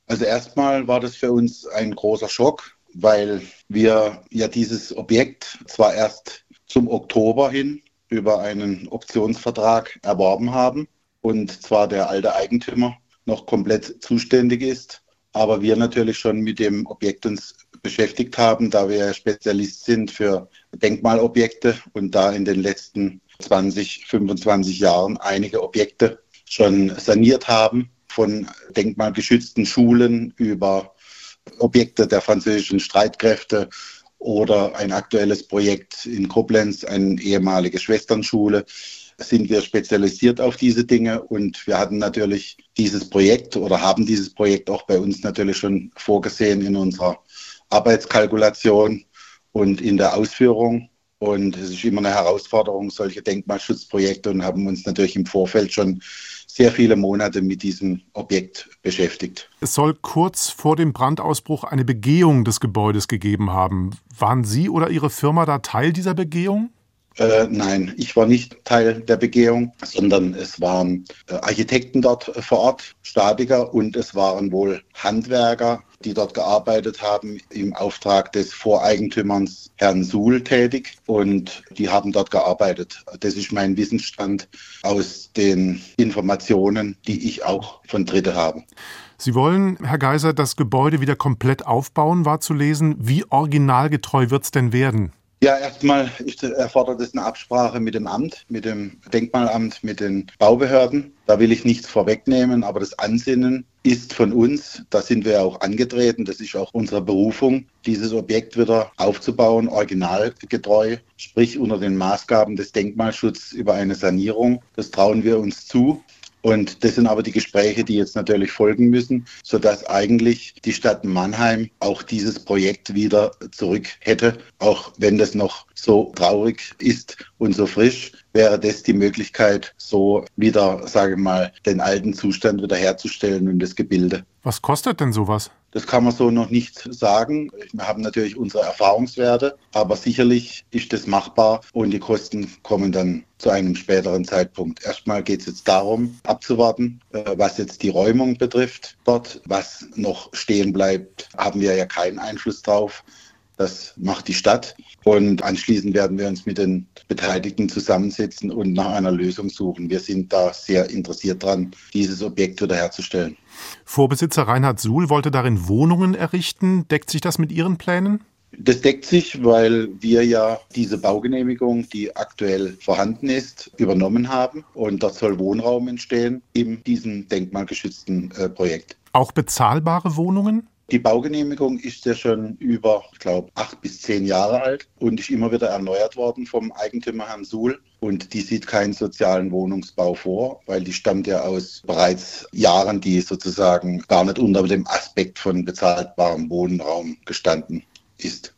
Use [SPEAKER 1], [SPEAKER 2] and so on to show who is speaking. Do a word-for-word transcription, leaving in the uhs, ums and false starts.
[SPEAKER 1] Also erstmal war das für uns ein großer Schock, weil wir ja dieses Objekt zwar erst zum Oktober hin über einen Optionsvertrag erworben haben und zwar der alte Eigentümer noch komplett zuständig ist, aber wir natürlich schon mit dem Objekt uns beschäftigt haben, da wir Spezialist sind für Denkmalobjekte und da in den letzten zwanzig, fünfundzwanzig Jahren einige Objekte schon saniert haben, von denkmalgeschützten Schulen über Objekte der französischen Streitkräfte oder ein aktuelles Projekt in Koblenz, eine ehemalige Schwesternschule, sind wir spezialisiert auf diese Dinge und wir hatten natürlich dieses Projekt oder haben dieses Projekt auch bei uns natürlich schon vorgesehen in unserer Arbeitskalkulation und in der Ausführung. Und es ist immer eine Herausforderung, solche Denkmalschutzprojekte, und haben uns natürlich im Vorfeld schon sehr viele Monate mit diesem Objekt beschäftigt.
[SPEAKER 2] Es soll kurz vor dem Brandausbruch eine Begehung des Gebäudes gegeben haben. Waren Sie oder Ihre Firma da Teil dieser Begehung?
[SPEAKER 1] Äh, nein, ich war nicht Teil der Begehung, sondern es waren äh, Architekten dort äh, vor Ort, Statiker, und es waren wohl Handwerker, die dort gearbeitet haben, im Auftrag des Voreigentümers Herrn Suhl tätig, und die haben dort gearbeitet. Das ist mein Wissensstand aus den Informationen, die ich auch von Dritten habe.
[SPEAKER 2] Sie wollen, Herr Geiser, das Gebäude wieder komplett aufbauen, war zu lesen. Wie originalgetreu wird es denn werden?
[SPEAKER 1] Ja, erstmal ist, erfordert es eine Absprache mit dem Amt, mit dem Denkmalamt, mit den Baubehörden. Da will ich nichts vorwegnehmen, aber das Ansinnen ist von uns, da sind wir auch angetreten, das ist auch unsere Berufung, dieses Objekt wieder aufzubauen, originalgetreu, sprich unter den Maßgaben des Denkmalschutzes über eine Sanierung. Das trauen wir uns zu. Und das sind aber die Gespräche, die jetzt natürlich folgen müssen, sodass eigentlich die Stadt Mannheim auch dieses Projekt wieder zurück hätte. Auch wenn das noch so traurig ist und so frisch, wäre das die Möglichkeit, so wieder, sage ich mal, den alten Zustand wiederherzustellen und das Gebilde.
[SPEAKER 2] Was kostet denn sowas?
[SPEAKER 1] Das kann man so noch nicht sagen. Wir haben natürlich unsere Erfahrungswerte, aber sicherlich ist das machbar und die Kosten kommen dann zu einem späteren Zeitpunkt. Erstmal geht es jetzt darum, abzuwarten, was jetzt die Räumung betrifft dort. Was noch stehen bleibt, haben wir ja keinen Einfluss drauf. Das macht die Stadt. Und anschließend werden wir uns mit den Beteiligten zusammensetzen und nach einer Lösung suchen. Wir sind da sehr interessiert dran, dieses Objekt wiederherzustellen.
[SPEAKER 2] Vorbesitzer Reinhard Suhl wollte darin Wohnungen errichten. Deckt sich das mit Ihren Plänen?
[SPEAKER 1] Das deckt sich, weil wir ja diese Baugenehmigung, die aktuell vorhanden ist, übernommen haben. Und dort soll Wohnraum entstehen in diesem denkmalgeschützten äh, Projekt.
[SPEAKER 2] Auch bezahlbare Wohnungen?
[SPEAKER 1] Die Baugenehmigung ist ja schon über, ich glaube, acht bis zehn Jahre alt und ist immer wieder erneuert worden vom Eigentümer Herrn Suhl. Und die sieht keinen sozialen Wohnungsbau vor, weil die stammt ja aus bereits Jahren, die sozusagen gar nicht unter dem Aspekt von bezahlbarem Wohnraum gestanden ist.